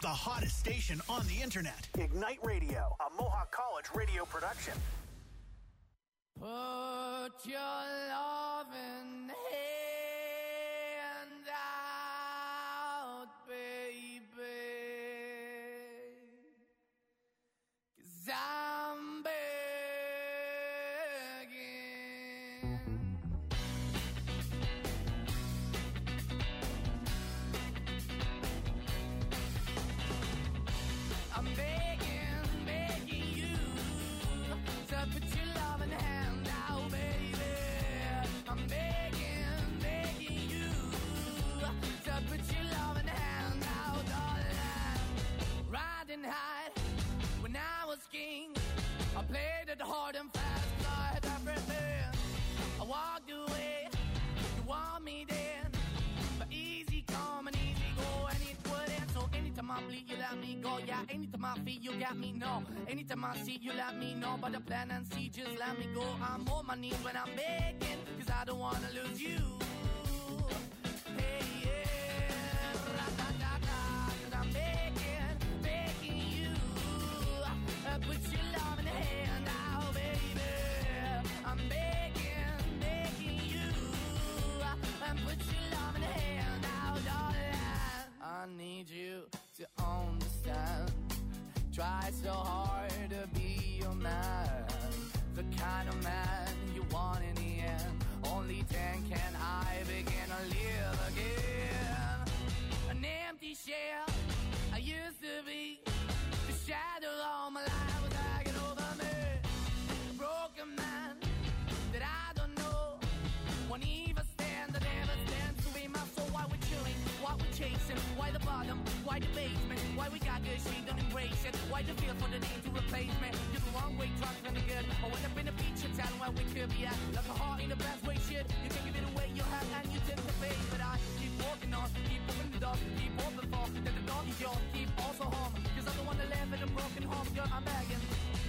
the hottest station on the internet. Ignite Radio, a Mohawk College radio production. Put your loving hand out, baby, 'cause I'm begging. I'm begging you to put your loving hand out, baby. I'm begging you to put your loving hand out, darling. Riding high when I was king, I played it hard and fast, I had everything. I walked away, you want me then, but easy come and easy go, and it wouldn't. So anytime I bleed, you let me go. Yeah, anytime I feel, you got me, no. Anytime I see, you let me know. But the plan and see, just let me go. I'm on my knees when I'm begging, 'cause I don't wanna lose you. Hey, yeah, ra-da-da-da, 'cause I'm begging you. Put your love in the hand out, baby. I'm begging you. Put your love in the hand out, darling. I need you to understand. Try so hard to be your man, the kind of man you want in the end. Only then can I begin to live again. An empty shell I used to be, the shadow all my life was hanging over me. A broken man that I don't know, won't even stand, that never stands to be my soul. Why we're chilling, why we're chasing, why the bottom, why the basement, why we got good, she don't embrace it, why the feel for the need to replace me. You're the wrong way, trying to be good. I went up in a feature town where we could be at, like a heart in the best way, shit. You can give it away, you have, and you tend to fade. But I keep walking on, keep opening the door, keep open for, that the door is yours, keep also home, 'cause I'm the one that live in a broken home, girl, I'm begging.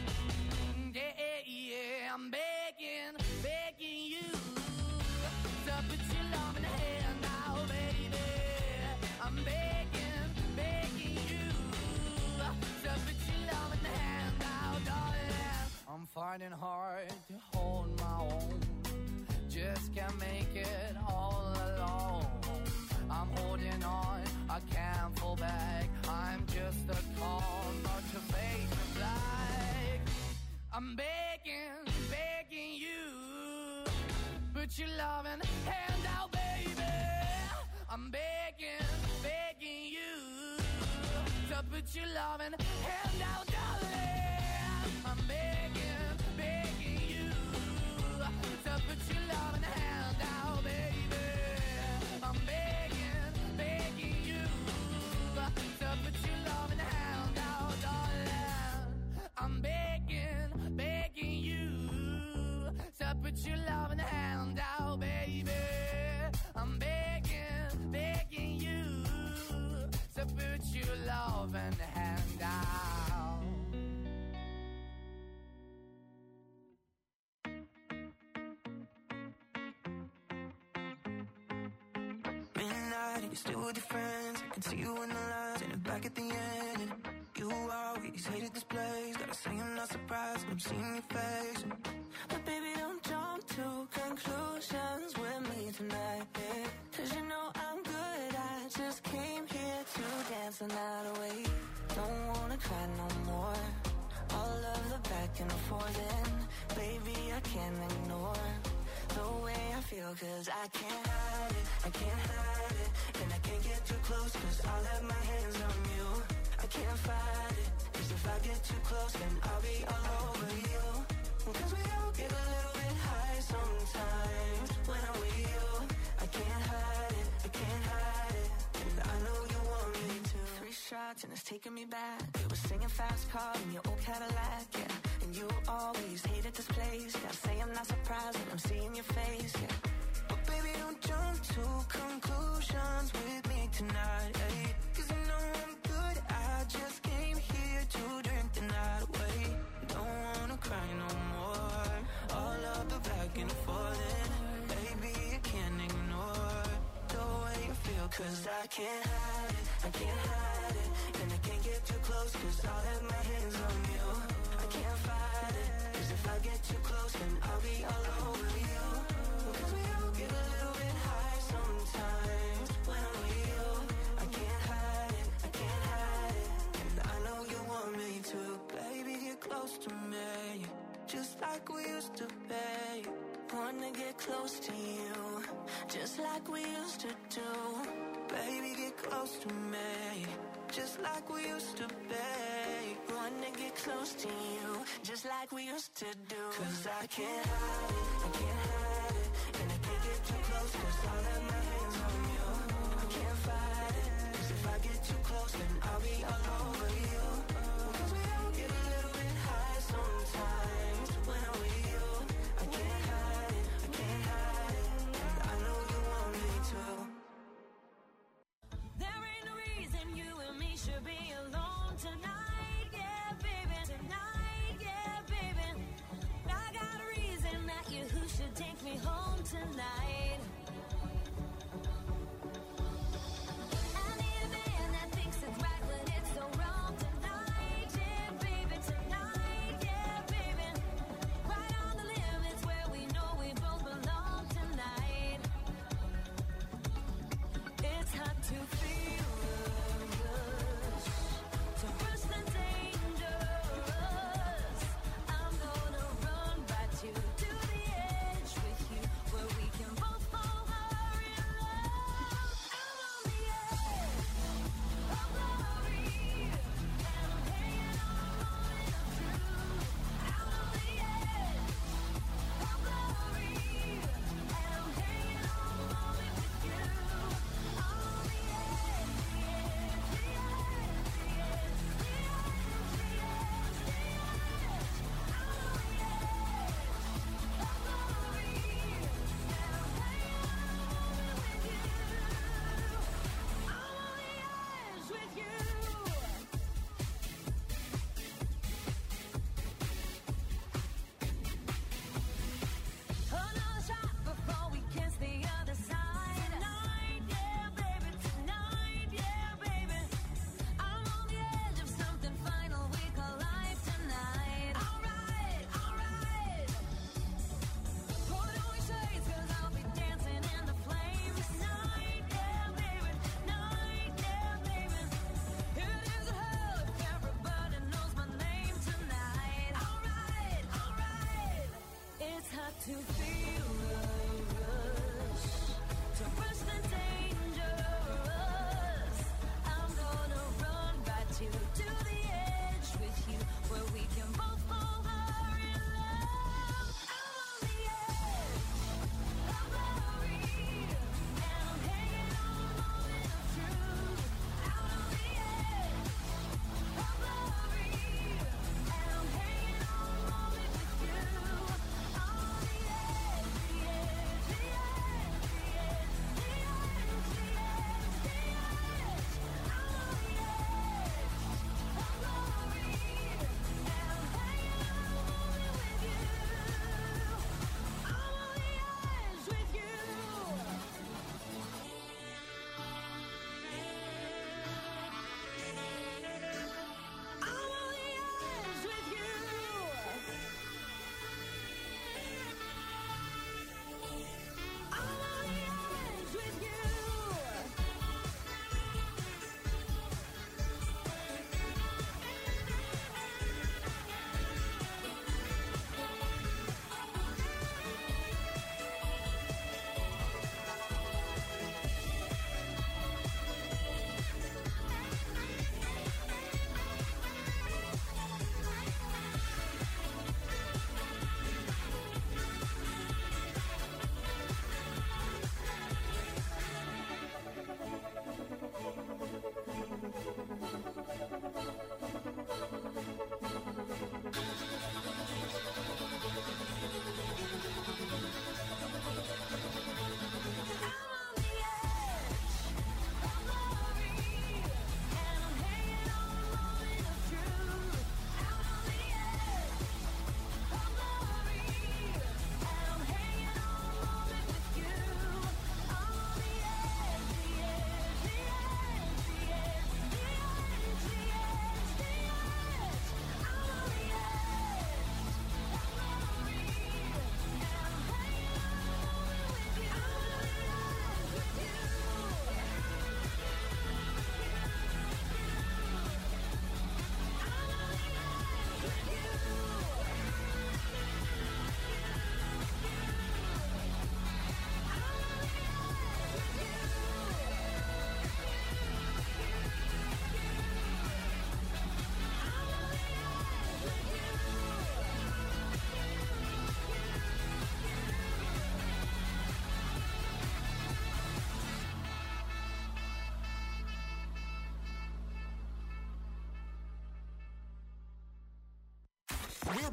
Yeah, I'm begging you to put your love in the hand now, baby. I'm begging you to put your love in the hand now, darling. I'm finding hard to hold my own, just can't make it all alone. I'm holding on, I can't fall back. I'm just a call, not your face is black. I'm begging you, put your loving hand out, baby. I'm begging you to put your loving hand out, darling. I'm begging you to put your loving hand out, baby. I'm begging you to put your loving hand out, darling. I'm begging you to put your loving hand out, baby. I'm begging you to put your loving hand out. Midnight, you're still with your friends. I can see you in the lines and back at the end. And you always hated this place. Gotta say I'm not surprised when I'm seeing your face. But baby, don't jump to conclusions with me tonight, yeah. 'Cause you know I'm good, I just came here to dance the night away. Don't wanna cry no more, all of the back and forth, and baby, I can't ignore the way I feel, 'cause I can't hide it, and I can't get too close, 'cause I'll have my hands on you. I can't fight it, 'cause if I get too close, then I'll be all over you. 'Cause we all get a little bit high sometimes when I'm with you. I can't hide it, and I know you want me to. 3 shots and it's taking me back. You were singing fast car in your old Cadillac, yeah. And you always hated this place. Gotta say I'm not surprised when I'm seeing your face, yeah. But baby, don't jump to conclusions with me tonight, hey. 'Cause you know I'm good, I just came here to drink the night away. Don't wanna cry no more, all of the back and forth, and baby, I can't ignore the way you feel, 'Cause I can't hide it, I can't hide it. And I can't get too close 'cause I'll have my hands on you. I can't fight it, 'cause if I get too close then I'll be all over you. 'Cause we all get a little bit high sometimes when I'm with you. I can't hide it, I can't hide it. And I know you want me to. Baby, get close to me, just like we used to be. Wanna get close to you, just like we used to do. Baby, get close to me, just like we used to be. Wanna get close to you, just like we used to do. 'Cause I can't hide it, I can't hide it. And I can't get too close 'cause I'll have my hands on you. I can't fight it, 'cause if I get too close then I'll be all over you. 'Cause we all get a little bit high sometimes when I'm with you. I can't hide it, I can't hide it. And I know you want me to. There ain't no reason you and me should be alone tonight, yeah, baby. Tonight, yeah, baby. I got a reason that you who should take me home tonight. I need a man that thinks it's right when it's so wrong tonight, yeah, baby. Tonight, yeah, baby. Right on the limits where we know we both belong tonight. It's hard to feel the rush, to rush the dangerous. I'm gonna run right to the edge with you, where we can both fall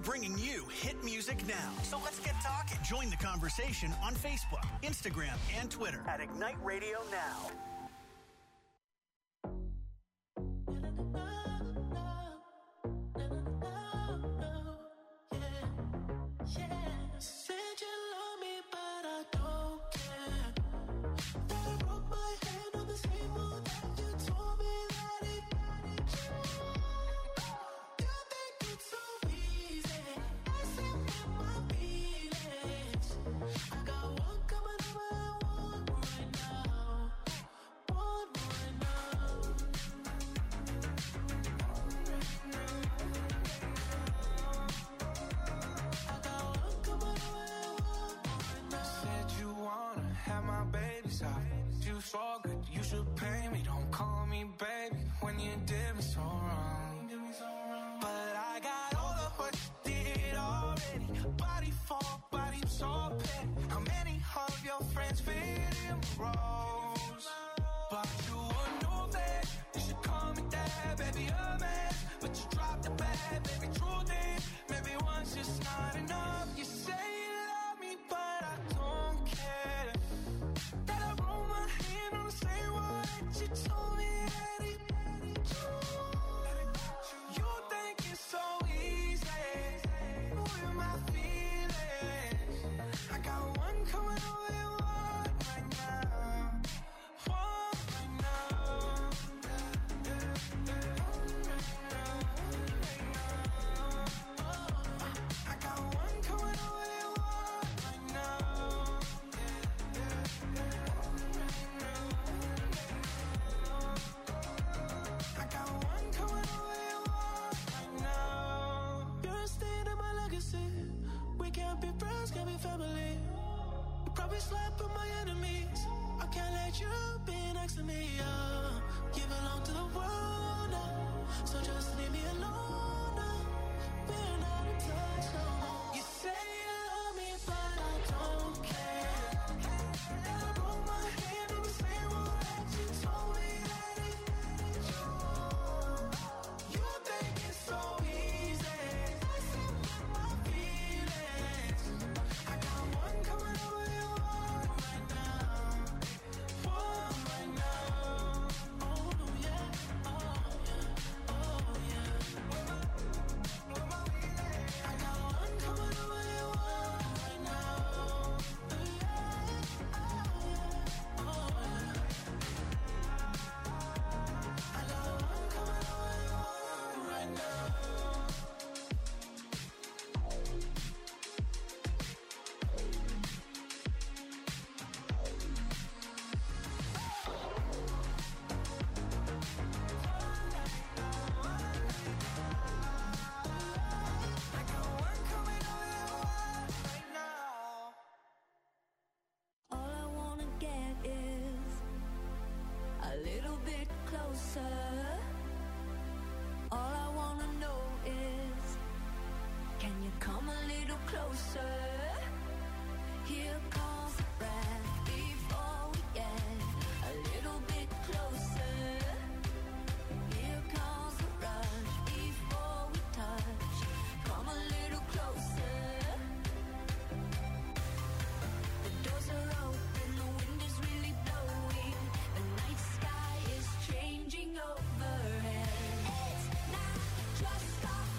bringing you hit music now. So let's get talking. Join the conversation on Facebook, Instagram, and Twitter at Ignite Radio Now.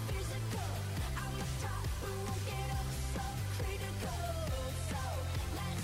Just stop, we won't get up so critical. So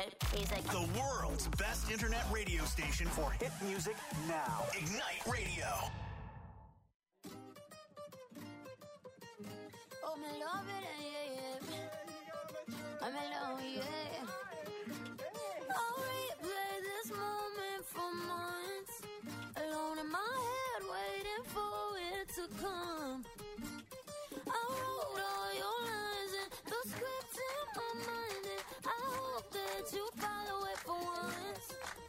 He's like, The world's best internet radio station for hit music now. Ignite Radio. oh, me love it, yeah. I'm alone, yeah. I'll replay this moment for months. Alone in my head, waiting for it to come. I wrote all your lines and the script in my mind, and I hope that you follow it for once.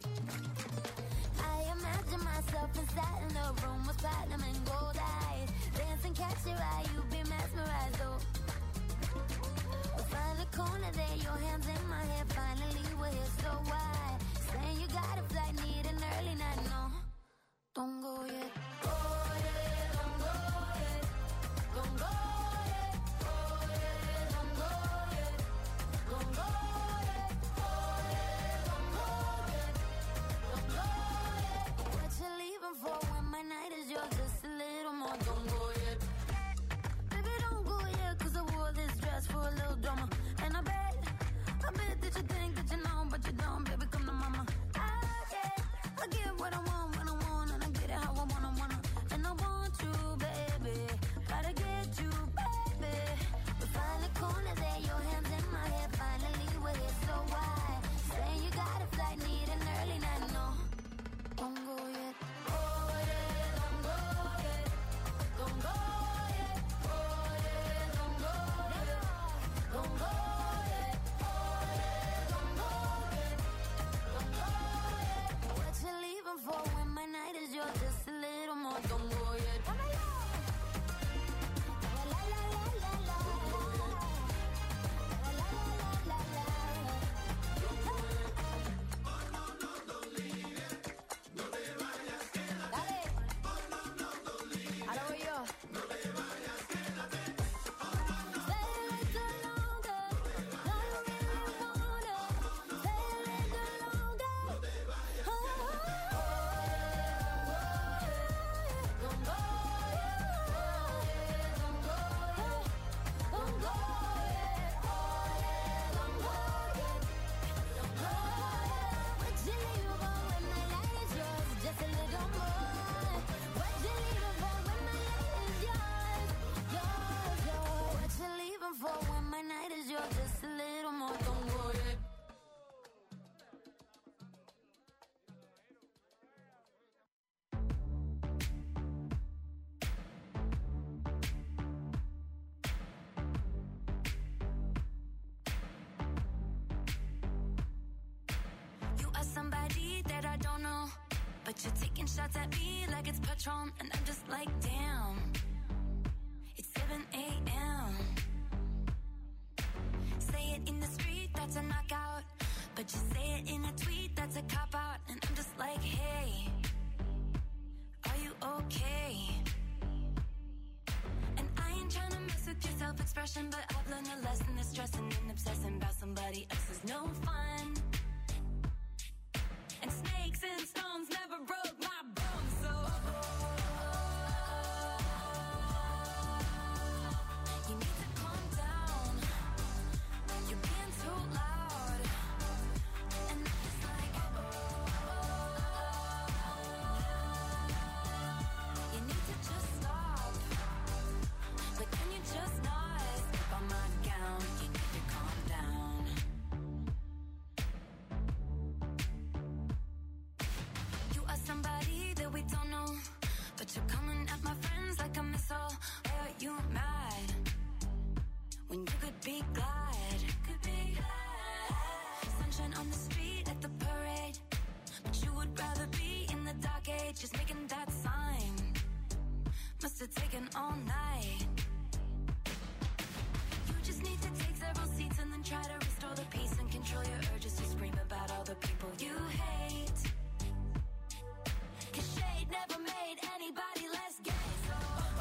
I imagine myself inside in the room with platinum and gold eyes. Dancing, catch your eye, you be mesmerized, though. We'll find the corner there, your hands in my hair. Finally, we're here, so why? Saying you got a flight, need an early night, no. Don't go yet. Go yet, don't go yet. Don't go yet. Go yet, don't go yet. Don't go yet. Go yet, don't go yet. Don't go yet. What you leaving for when my night is yours? Just a little more. Don't go yet. Baby, don't go yet, 'cause I wore this dress for a little drama. And I bet that you think that you know, but you don't. Baby, come to mama. I get what I want when I want, and I get it how I wanna. And I want you, baby. Gotta get you, baby. We find the corner there, your hands in my hair. Finally, we're here, so why? Saying you got a flight, need an early night, no. Don't go yet. Go yet, don't go yet. Don't go yet. Go yet, don't go yet. Don't go yet. Go yet, don't go yet. Don't go yet. What you leaving for when my night is yours? Just a little more. Don't go yet. La, la, la, la, la. La, la, la, la, la. Dale. Ahora voy yo. Stay a little longer. No, you really wanna. Stay a little longer. Don't go yet. Don't go yet. Don't go yet. Don't go yet. Don't go yet. What you leaving for when my light is yours? Just a little more. What you leaving for when my light is yours? Yours. What you leaving for when my night is yours? Just a little more. Don't go yet. You are somebody that I don't know, but you're taking shots at me like it's Patron, and I'm just like, damn. It's 7 a.m. Say it in the street, that's a knockout, but you say it in a tweet, that's a cop-out, and I'm just like, hey, are you okay? And I ain't trying to mess with your self-expression, but I've learned a lesson that stressing and obsessing about somebody else is no fun. And snakes and stones never broke my bones, so you need to calm down. You're being too loud, and I'm just like, you need to just stop. But can you just not step on my gown? You need to calm down. You are somebody that we don't know, but you're coming at my friends like a missile. Why are you mad when you could be glad? Could be glad. Sunshine on the street at the parade, but you would rather be in the dark age, just making that sign. Must have taken all night. You just need to take several seats and then try to restore the peace and control your urges to scream about all the people you hate. 'Cause shade never made anybody less gay, so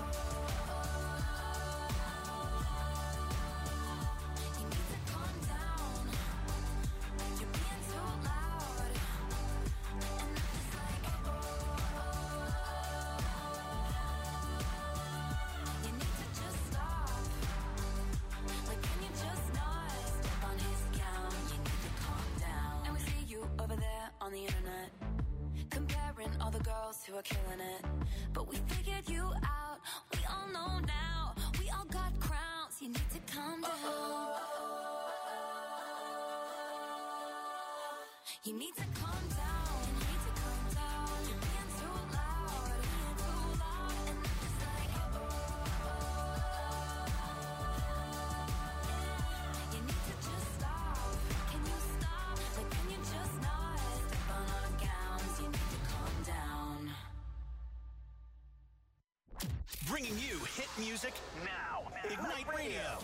you need to calm down. You're being too loud, and I'm just like, you two are killing it. But we figured you out, we all know now. We all got crowns, you need to calm down. You need to calm down, you need to calm down. You're being too loud, being too loud. And I'm just like, you need to just stop. Can you stop? Like, can you just not step on our gowns? You need to calm down. Bringing you hit music now. Ignite Radio.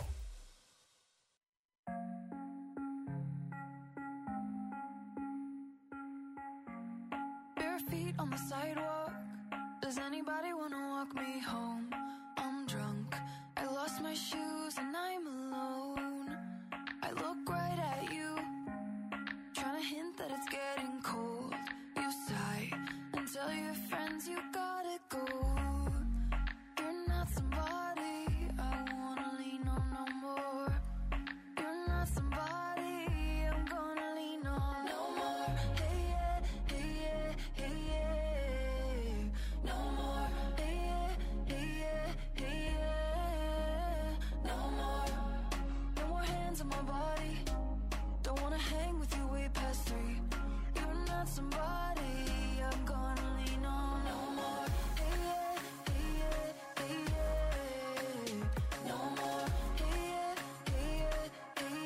Bare feet on the sidewalk. Does anybody wanna walk me home? I'm drunk. I lost my shoes and I'm alone. I look right at you, trying to hint that it's getting cold. You sigh and tell your friends you gotta go. You're not somebody I wanna lean on no more. You're not somebody I'm gonna lean on no more. Hey yeah, hey yeah, hey yeah. No more. Hey yeah, hey yeah, hey yeah. No more. No more hands on my body. Don't wanna hang with you way past 3. You're not somebody I'm gonna lean on no more. Hey yeah, hey yeah, hey yeah. No more. Hey yeah, hey yeah, hey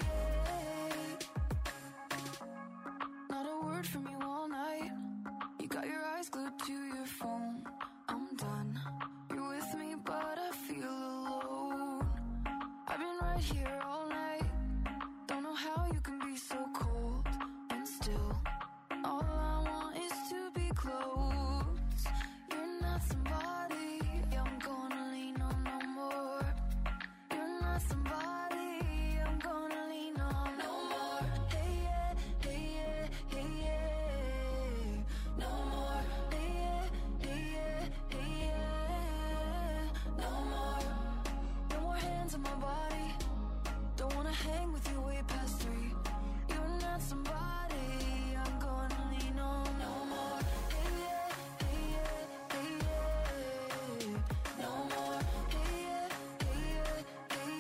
yeah. Not a word from you all night. You got your eyes glued to your phone. I'm done. You're with me, but I feel alone. I've been right here all night. Don't know how you can be so cold. And still, all I want is to be close. You're not somebody I'm gonna lean on no more. You're not somebody I'm gonna lean on no more. Hey yeah, hey yeah, hey yeah. No more. Hey yeah, hey yeah, hey yeah. No more. No more hands on my body. Don't wanna hang with you way past 3. You're not somebody I'm gonna lean on no more. Hey yeah, hey yeah, hey yeah. No more. Hey yeah, hey yeah, hey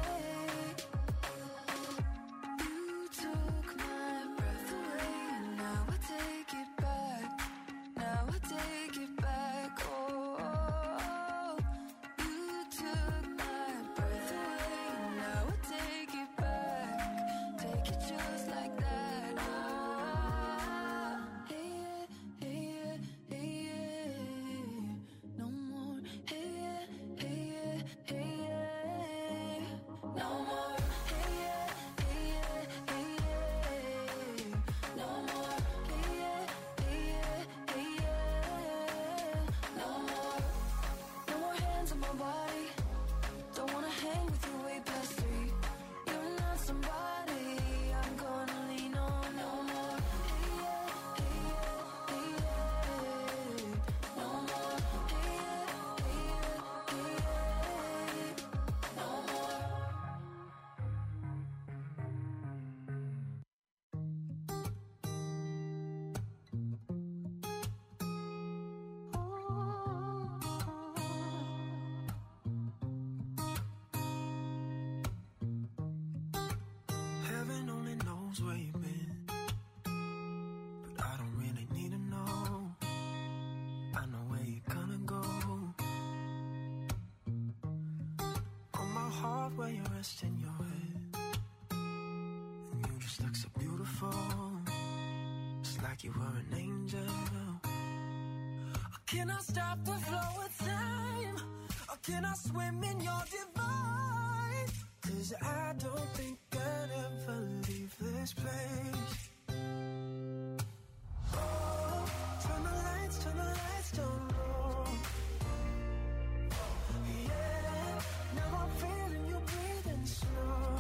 yeah. You took my breath away, and now I take it back. Now I take it back. Oh, you took my breath away, and now I take it back. Take it just like that. Ah, hey yeah, hey yeah, hey yeah. No more. Hey yeah, hey yeah, hey yeah. No more. Hey yeah, hey yeah, hey yeah. No more. Hey yeah, hey yeah, hey yeah. No more. No more hands on my body. Don't wanna hang with you way past 3. You're not somebody I'm gonna lean on no more. Hey yeah, hey yeah, hey yeah. No more. Hey yeah, hey yeah, hey yeah. No more. Heaven only knows where you've been, but I don't really need to know. I know where you're gonna go. On my heart where you're resting your head, and you just look so beautiful, just like you were an angel. Can I stop the flow of time, or can I swim in your divine? 'Cause I don't think I'd ever leave this place. Oh, turn the lights down low. Yeah, now I'm feeling you breathing slow.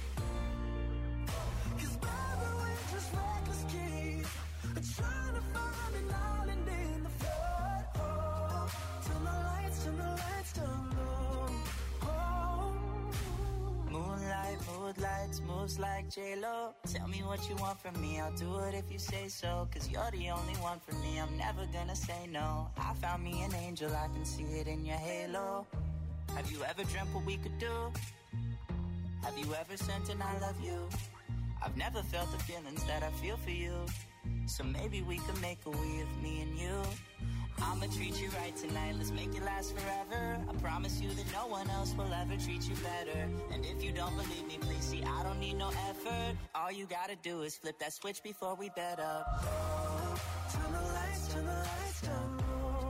'Cause baby, we're just reckless kids, trying to find an island in the flood. Oh, turn the lights down low. Oh, moonlight dance moves like J-Lo. Tell me what you want from me, I'll do it if you say so. Cause you're the only one for me, I'm never gonna say no. I found me an angel, I can see it in your halo. Have you ever dreamt what we could do? Have you ever sent an I love you? I've never felt the feelings that I feel for you. So maybe we could make a we of me and you. I'ma treat you right tonight, let's make it last forever. I promise you that no one else will ever treat you better. And if you don't believe me, please see, I don't need no effort. All you gotta do is flip that switch before we bed up. Turn the lights down low.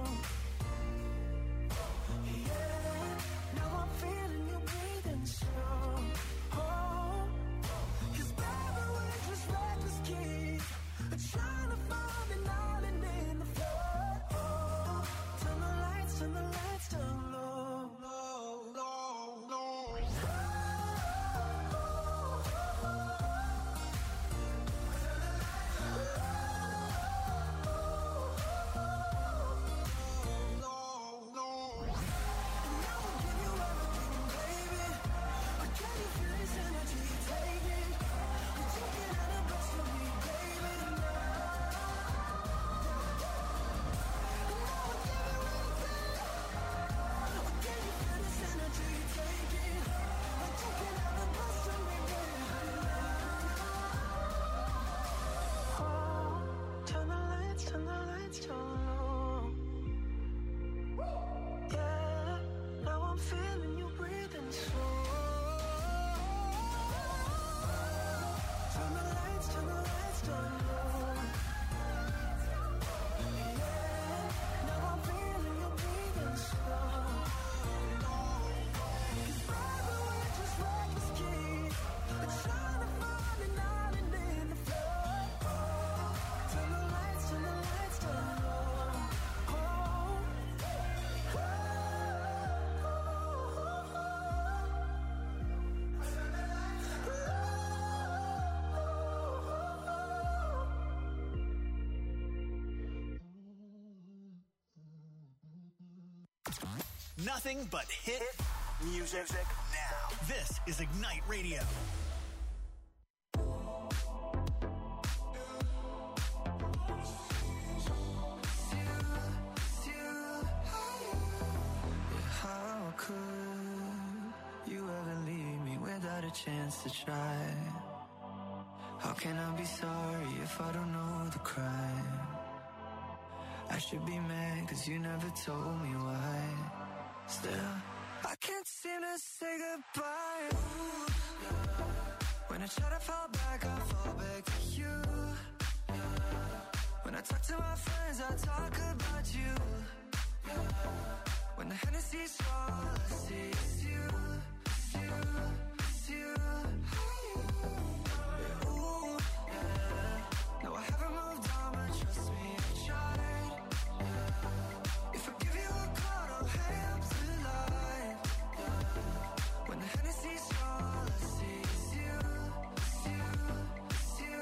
Yeah, now I'm feeling you breathing slow. Oh, 'cause baby, we're just reckless kids, trying to find an island in the flood. Oh, turn the lights down low. Low, low, low. Nothing but hit music now. This is Ignite Radio. How could you ever leave me without a chance to try? How can I be sorry if I don't know the crime? I should be mad 'cause you never told me why. Still, I can't seem to say goodbye. Ooh, yeah. When I try to fall back, I fall back to you. Yeah. When I talk to my friends, I talk about you. Yeah. When the Hennessy's all I see is you, it's you, it's you. Yeah. Ooh, yeah. No, I haven't moved on, but trust me, I tried. Yeah. If I give you a call, don't hang up the line. Yeah. When the Hennessy's all I see is you, it's you, it's you.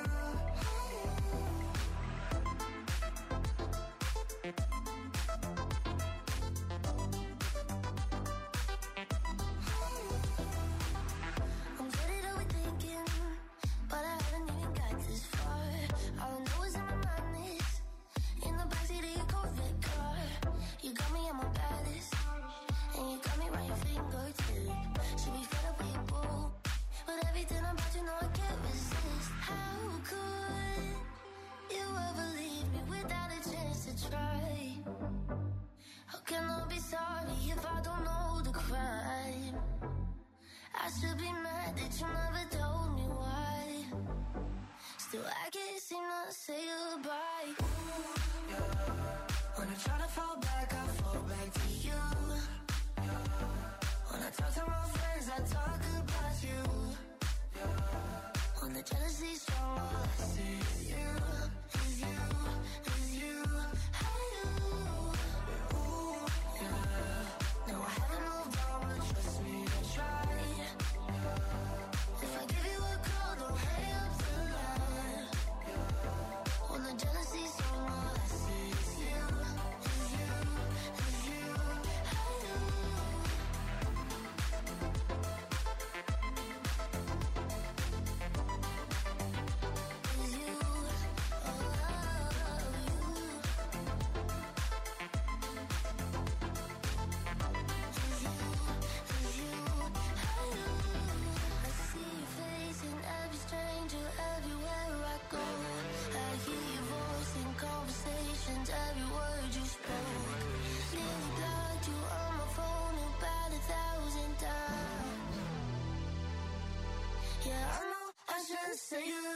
I'm good at overthinking, but I haven't even got this far. All I know is in my mind is in the backseat of your Corvette car. You got me at my baddest, and you got me right your fingertip. Should be fed up with your boo, but everything about you know I can't resist. How could you ever leave me without a chance to try? How can I be sorry if I don't know the crime? I should be mad that you never told me why. Still, I can't seem to say goodbye. Ooh, yeah. When I try to fall back, I fall back to you. Yeah. When I talk to my friends, I talk about you. Yeah. When the jealousy's strong, all I see is you, is you, is you. Hey, you. Ooh, yeah. No, I haven't moved on, but trust me, I tried. If I give you a call, don't hang up the line. When the jealousy's strong, all I see is you, is you, is you. Hey, you.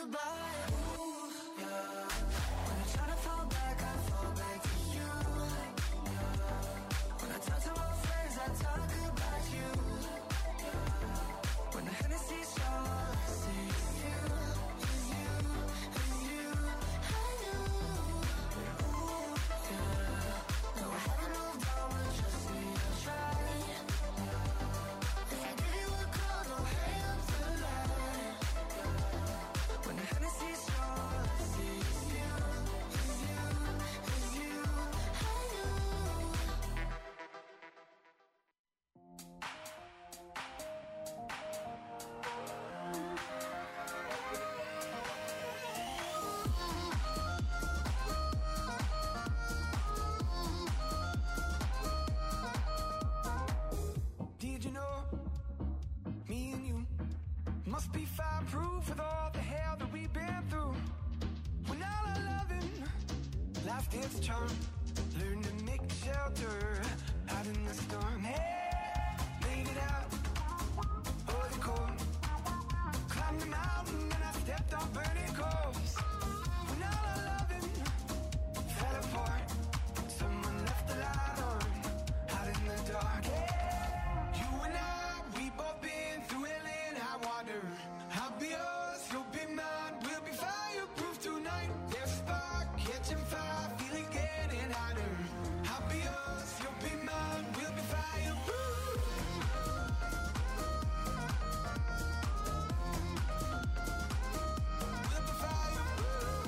goodbye. Ooh, yeah. When I try to fall back, I fall back to you. Yeah. When I talk to my friends, I talk about you. Yeah. When the Hennessy's all I see is you, is you, is you. I knew. Ooh, yeah. No, I haven't moved on, but trust me, I tried. If I give you a call, don't hang up the line. When the Hennessy's all I see is you, is you, is you. I knew. Did you know, me and you must be fireproof with all the hell that we've been through. When all our loving lost its charm, learn to make shelter out in the storm. Hey, made it out, oh the cold. Climbed the mountain and I stepped on burning coals. When all our loving fell apart, someone left the light on out in the dark. You and I, we both been through hell and high water. I'll be yours, you'll be mine. We'll be fireproof tonight. There's a spark catching fire, feeling getting hotter. I'll be yours, you'll be mine. We'll be fireproof. We'll be fireproof.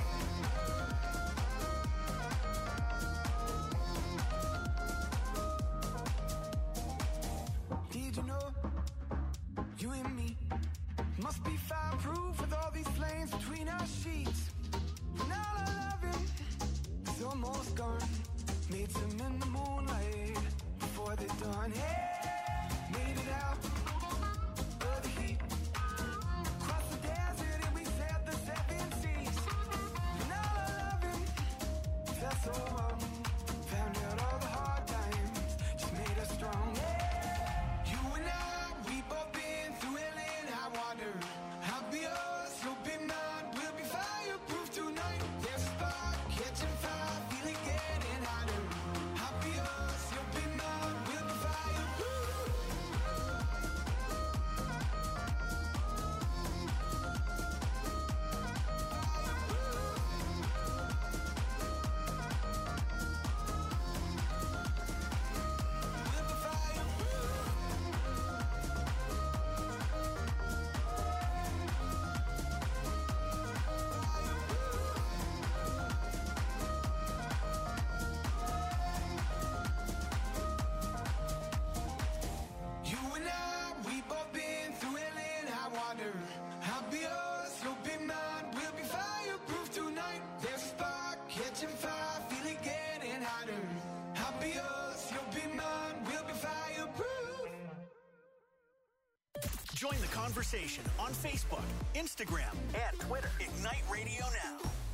Did you know, you and me must be fireproof with all these flames between our sheets. When all our loving is almost gone, made some in the moonlight before the dawn. Hey, made it out of the heat, crossed the desert and we sailed the 7 seas. When all our loving felt so wrong, found out all the hard times just made us strong. You and I, we both been through hell and high water. I'll be yours, you'll be mine. We'll be fireproof tonight. There's a spark catching fire, feeling getting hotter. I'll be yours, you'll be mine. We'll be fireproof. We'll be fireproof. You and I, we both been through hell and high water. I'll be yours, you'll be mine. We'll be fireproof tonight. There's a spark catching fire, feeling getting hotter. I'll be yours, you'll be mine. We'll be fireproof. Join the conversation on Facebook, Instagram, and Twitter. Ignite Radio Now.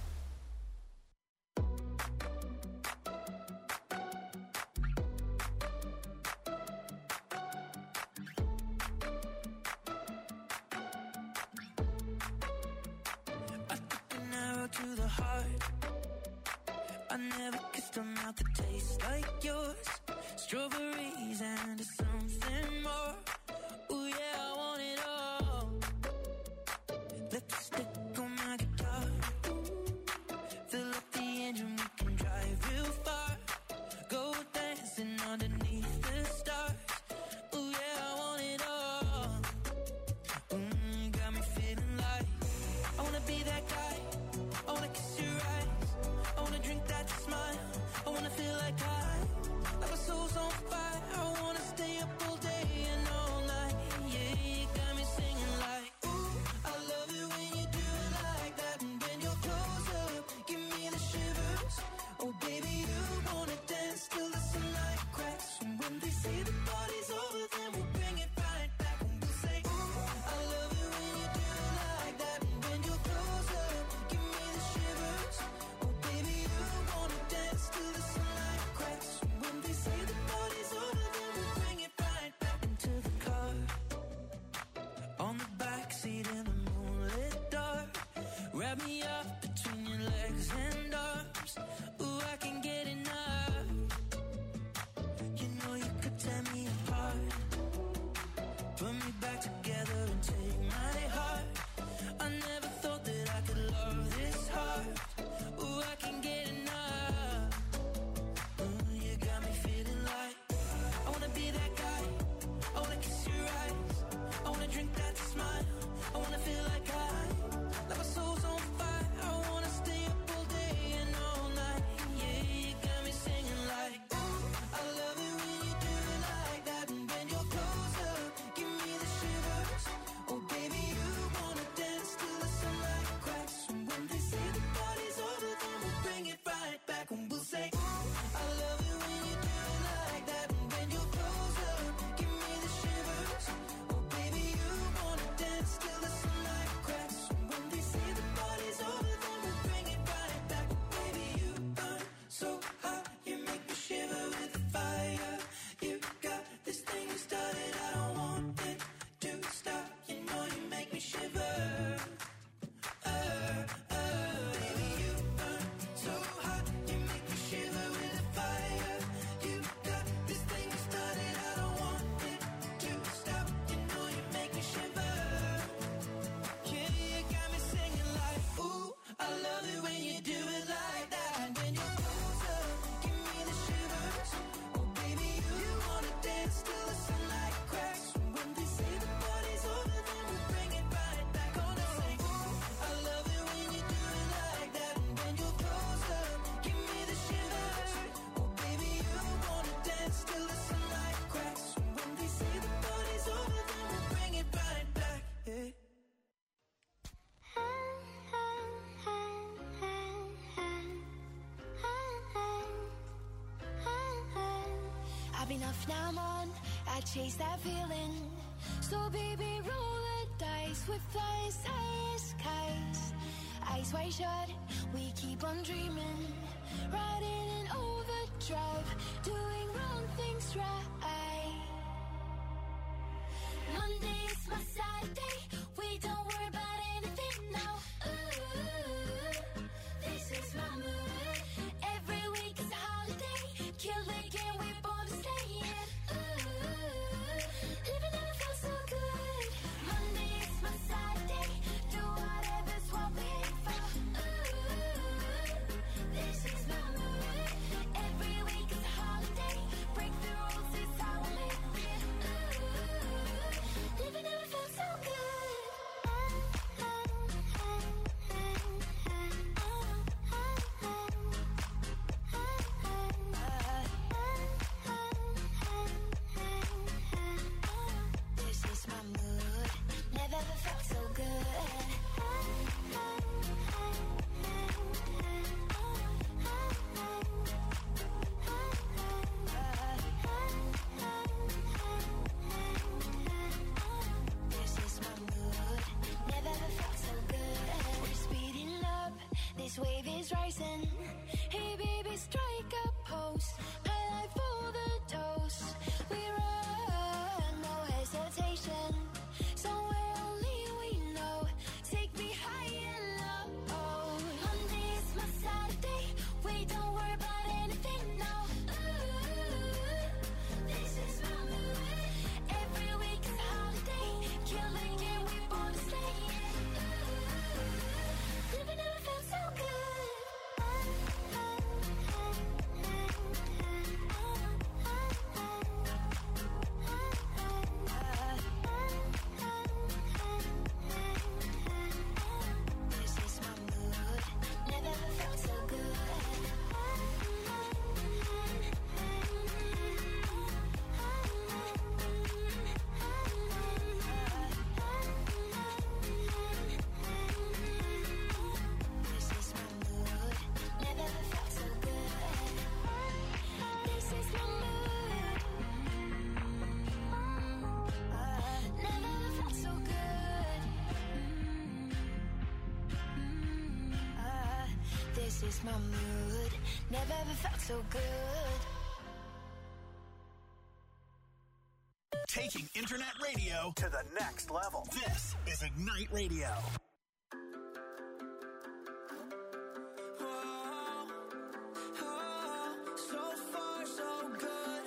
I took an arrow to the heart. I never kissed a mouth that tastes like yours. Strawberries and something more. Ooh yeah, I want it all. Lipstick on my guitar. Fill up the engine, we can drive real far. Go dancing underneath the stars. Ooh yeah, I want it all. Got me feeling like I wanna be that guy. I wanna kiss your eyes. I wanna drink that smile. I wanna feel like my soul's on fire. I wanna stay enough, now I'm on. I chase that feeling. So baby, roll the dice with flying skies. Eyes wide shut, we keep on dreaming. Riding in overdrive, doing wrong things right. Monday's my Saturday, we don't worry about anything now. Ooh, this is my mood. Every week is a holiday, kill the game, we're born to stay in. Ooh, living never felt so good. Monday is my Saturday, do whatever's what we aim for. Ooh, this is my mood. Every week is a holiday, break the rules, it's how we live it. Ooh, living never felt so good. This is my mood, never ever felt so good. This is my mood, never ever felt so good. We're speeding up, this wave is rising. Hey baby, strike a pose, high life for the dose. We run, no hesitation, somewhere only we know. Take me high and low. Monday is my Saturday, we don't worry about anything now. Ooh, this is my mood. Every week is a holiday, kill the game, we born to stay in. Ooh, living never felt so good. This is my mood, never ever felt so good. This is my mood, never ever felt so good. This is my mood, never ever felt so good. This is my mood, never ever felt so good. Taking internet radio to the next level. This is Ignite Radio. So far, so good.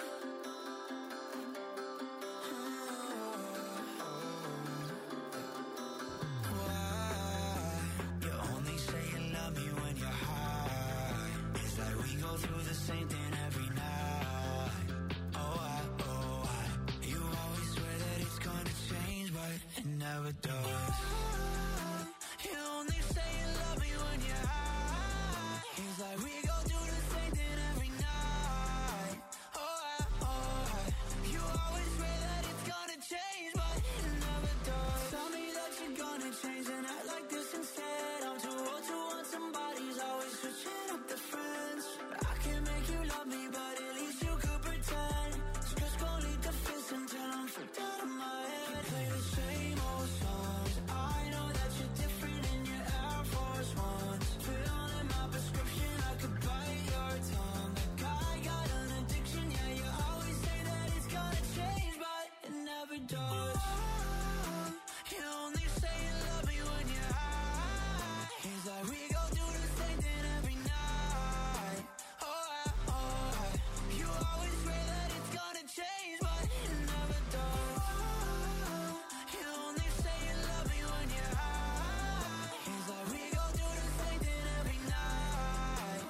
Why? You only say you love me when you're high. It's like we go through the same thing every night. Oh, you always swear that it's gonna change, but it never does. You only say you love me when you're high. It's like we go through the same thing every night. Oh, you always swear that it's gonna change, but it never does. Tell me that you're gonna change and act like this instead. I'm too old to want somebody's always switching up the friends. I can't make you love me, but at least you could pretend. Just gonna lead the fist until I'm freaked out of my head. You play the same old songs. I know that you're different in your Air Force Ones. Filling my prescription, I could bite your tongue. Like I got an addiction, yeah, you always say that it's gonna change, but it never does. You only say you love me when you're high. It's like we go through the same thing every night. Oh, you always swear that it's gonna change, but it never does. You only say you love me when you're high. It's like we go through the same thing every night.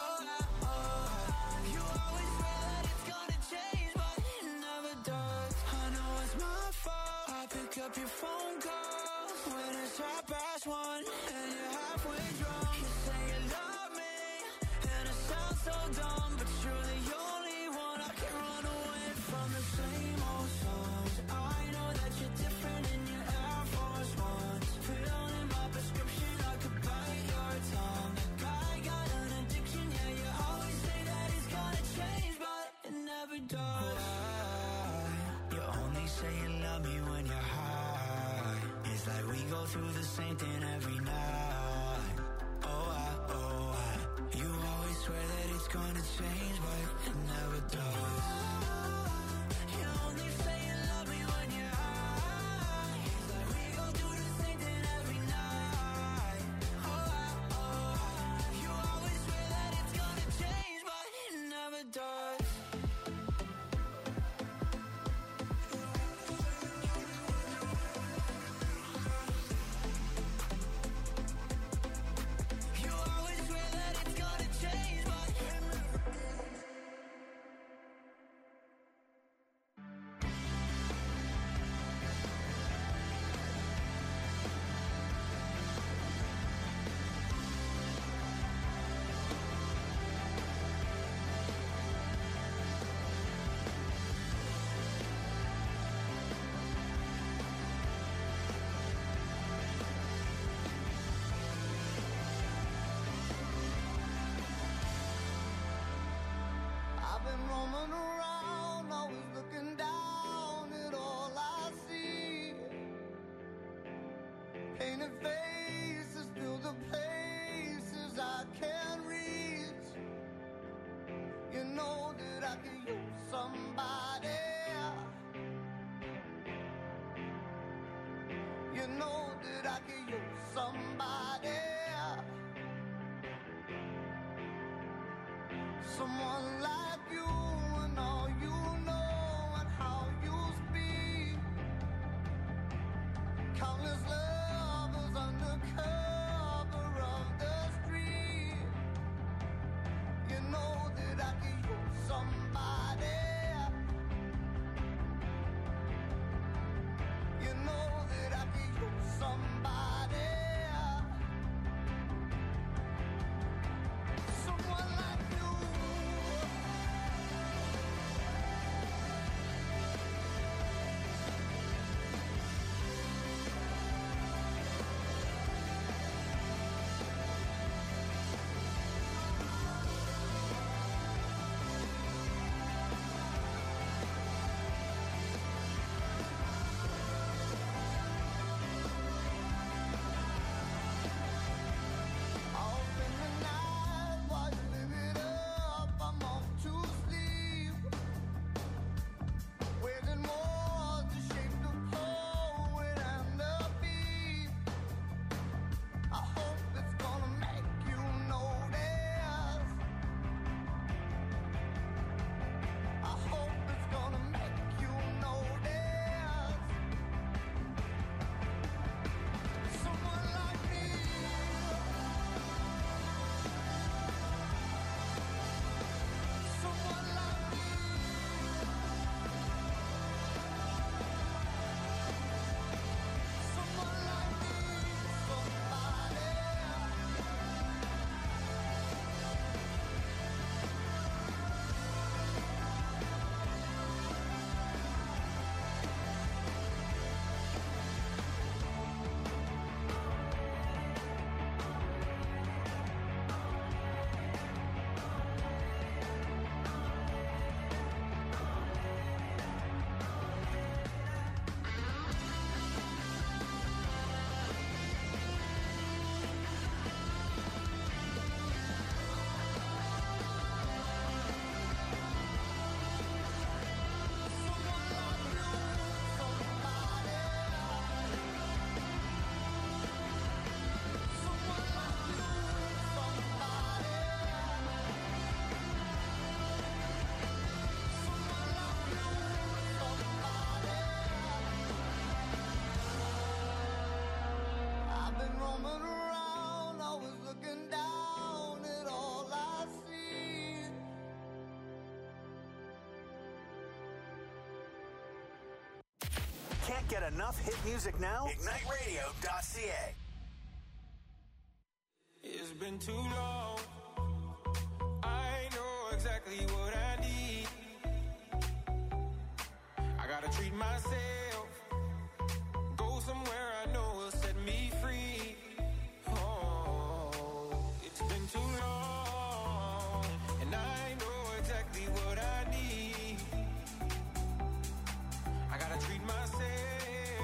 Oh, you always swear that it's gonna change, but it never does. I know it's my fault. I pick up your phone call when it's 1:30 and you're halfway drunk. You say you love me, and it sounds so dumb, but you're the only one I can run away from. The same old songs. I know that you're different in your Air Force Ones. Filling my prescription, I could bite your tongue. Like I got an addiction, yeah, you always say that it's gonna change, but it never does. when you're high. It's like we go through the same thing every night. Oh, you always swear that it's gonna change, but it never does. You only say you love me when you're high. It's like we go through the same thing every night. Oh, you always swear that it's gonna change, but it never does. Roaming around, always looking down at all I see. Painted faces fill the places I can't reach. You know that I could use somebody. You know that I could use somebody. Someone like you and all you know and how you speak. Countless lovers under cover of the street. You know that I could use somebody. You know that I could use somebody. Someone like you. Can't get enough hit music now? IgniteRadio.ca. It's been too long. I know exactly what I need. I gotta treat myself. Go somewhere I know will set me free. Oh, it's been too long. And I know exactly what I need. I gotta treat myself.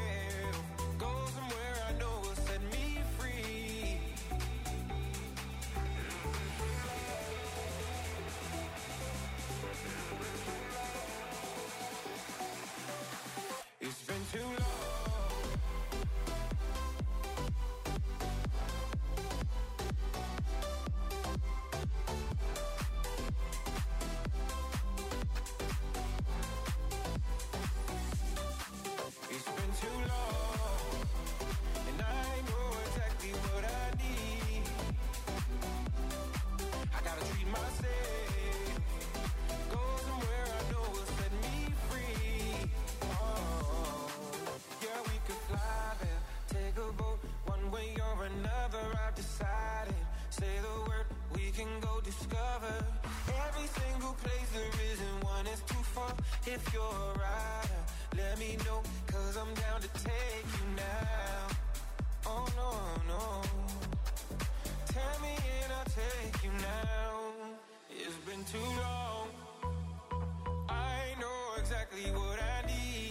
single place, there isn't one that's too far. If you're a rider, let me know, 'cause I'm down to take you now. Oh no, no. Tell me and I'll take you now. It's been too long. I know exactly what I need.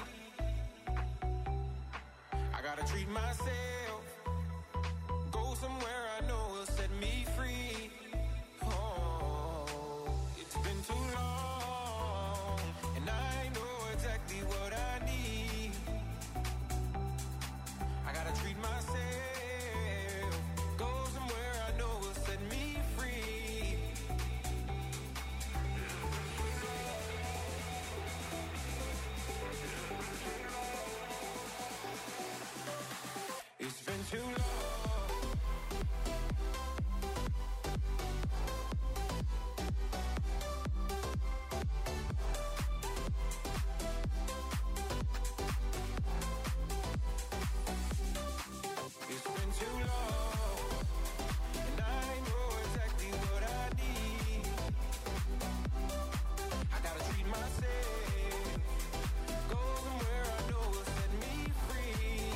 I gotta treat myself. Go somewhere I know will set me free. Oh, it's been too long, and I know exactly what I need. I gotta treat myself. Go somewhere I know will set me free. It's been too long. It's been too long, and I know exactly what I need. I gotta treat myself. Go somewhere I know will set me free.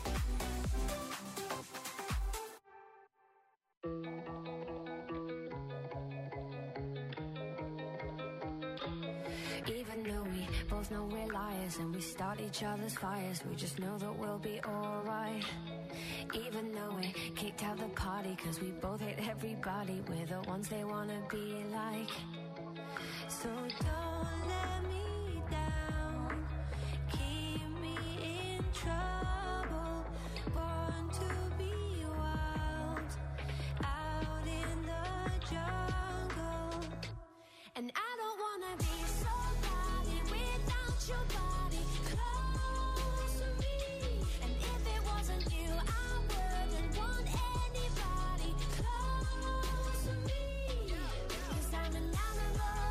Even though we both know we're liars and we start each other's fires, we just know that we'll be alright. Even though we kicked out the party 'cause we both hate everybody, we're the ones they wanna be like. So don't let me down, keep me in trouble, born to be wild, out in the jungle. And I don't wanna be somebody without your body close to me. And if it wasn't you, I wouldn't want anybody close to me. 'Cause I'm an animal,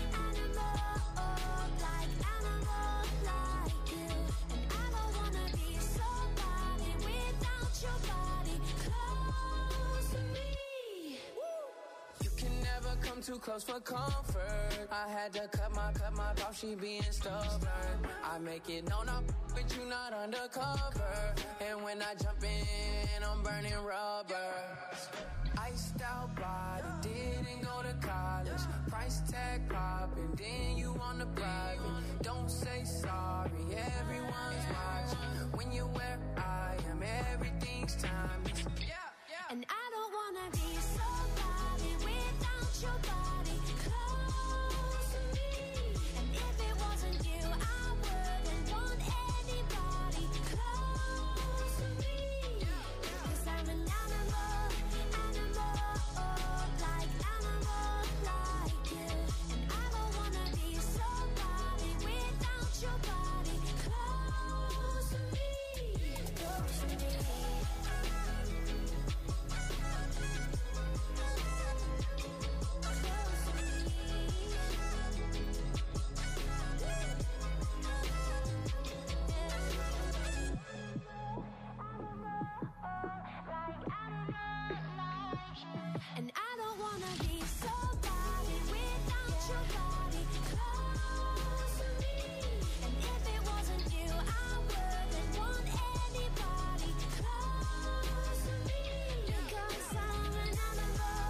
like animal like you. And I don't wanna be somebody without your body close to me. You can never come too close for comfort. I had to cut my off, she being stubborn. I make it known I'm but you not undercover. And when I jump in, I'm burning rubber. Iced out body, didn't go to college. Price tag popping, then you on the private. Don't say sorry, everyone's watching. When you're where I am, everything's timeless. And I don't wanna be somebody without your body close to me. And if it wasn't you, I wouldn't want anybody close to me. 'Cause I'm an animal, like animal like you. And I don't wanna be somebody without your body close to me. Close to me. And I don't wanna be somebody without your body close to me. And if it wasn't you, I wouldn't want anybody close to me. Because I'm an animal,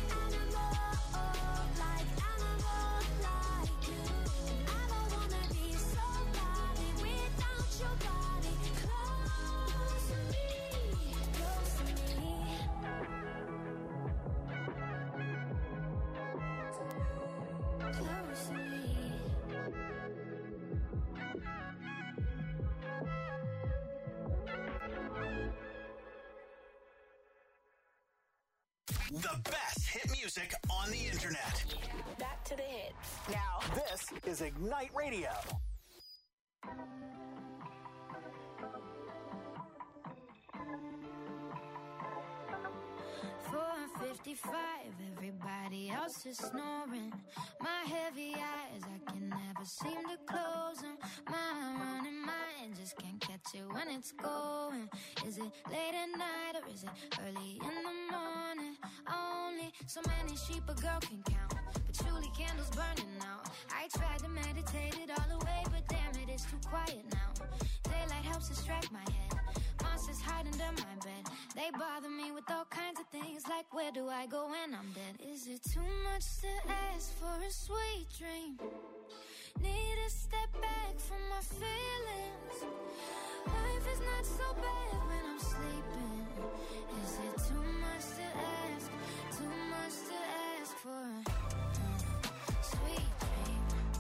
like animal like you. And I don't wanna be somebody without your body close to me. Close to me. Close to me. The best hit music on the internet. Back to the hits. Now, this is Ignite Radio. 4:55, everybody else is snoring. My heavy eyes, I can never seem to close them. My running mind just can't catch it when it's going. Is it late at night or is it early in the morning? Only so many sheep a girl can count, but patchouli candles burning out. I tried to meditate it all away, but damn it, it's too quiet now. Daylight helps distract my head. Monsters hide under my bed. They bother me with all kinds of things, like where do I go when I'm dead? Is it too much to ask for a sweet dream? Need to step back from my feelings. Life is not so bad when I'm sleeping. Is it too much to ask? Too much to ask for a sweet dream?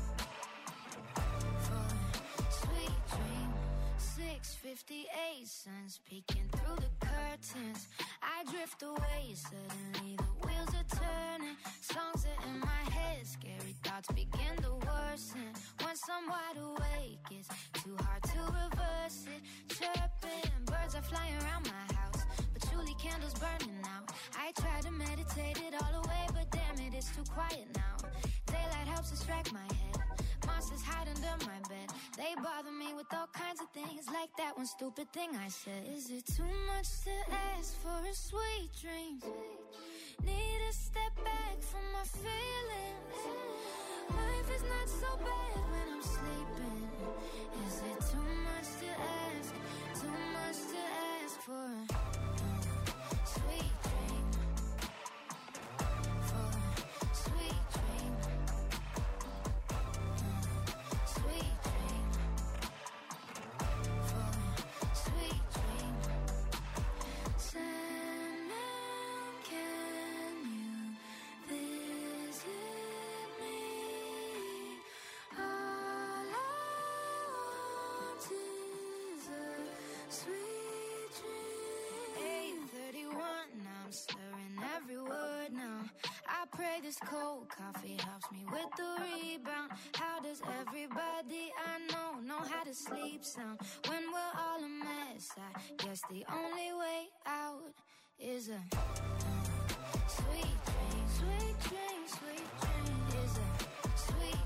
For a sweet dream. 6:58, sun's peeking through the curtains. I drift away, suddenly the wheels are turning. Songs are in my head, scary thoughts begin to worsen. Once I'm wide awake, it's too hard to reverse it. Chirping, birds are flying around my house. Patchouli candles burning out. I try to meditate it all away, but damn it, it's too quiet now. Daylight helps distract my head. Monsters hide under my bed. They bother me with all kinds of things, like that one stupid thing I said. Is it too much to ask for a sweet dream? Need to step back from my feelings. Life is not so bad when I'm sleeping. Is it too much to ask? Too much to ask for a sweet dream? For a sweet dream. Sweet dream. For a sweet dream. Sandman, can you visit me? All I want is a sweet dream. 8:31, now I'm slurring every word now. I pray this cold coffee helps me with the rebound. How does everybody I know how to sleep sound? When we're all a mess, I guess the only way out is a sweet dream. Sweet dream, sweet dream is a sweet